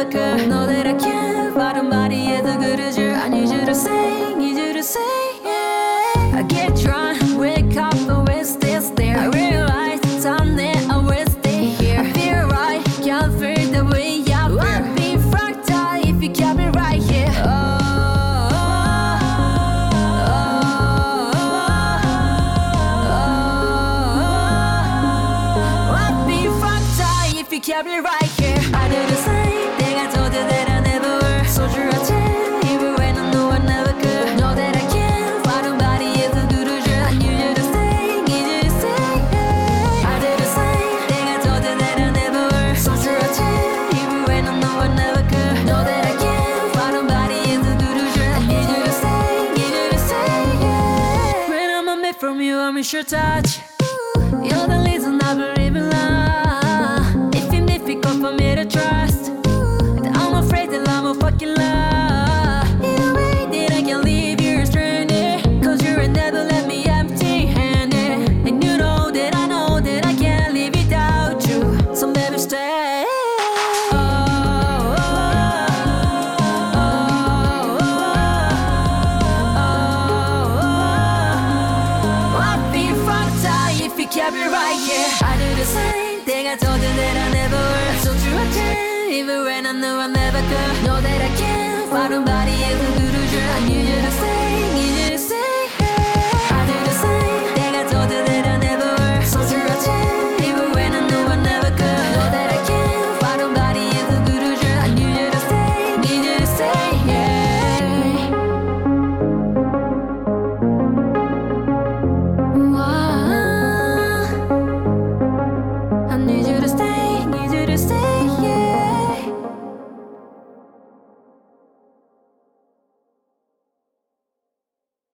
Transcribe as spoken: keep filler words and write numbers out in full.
never could. Know that I can't fight somebody as good as you. I need you to say, need you to say, yeah. I get drunk, wake up, always stay there. I realize the time that I will stay here. I feel right, can't feel the way I feel. I'd be fractal if you kept me right here. Oh, oh, oh, oh, oh. I'd be fractal if you kept me right here. I do the same thing I told you that I never were. So true, I tell even when I know I never could. Know that I can't find nobody as good as you. I need you to stay, need you to stay, yeah. I do the same thing I told you that I never were. So true, I tell even when I know I never could. Know that I can't find nobody as good as you. I need you to stay, need you to stay, yeah. When I'm a bit from you, I miss your touch. You're the reason I believe in love. It feels difficult for me to trust, but I'm afraid that I'm a fucking lie. In a way that I can leave you stranded, cause you never let me empty-handed. And you know that I know that I can't live without you. So baby stay. Oh, oh, oh, oh, oh, oh. I'd be fractal if you kept me right here. I do the same thing I told you that I never were. So true, I tell even when I knew I never could. Know that I can't find nobody else to do the job. I need you to stay.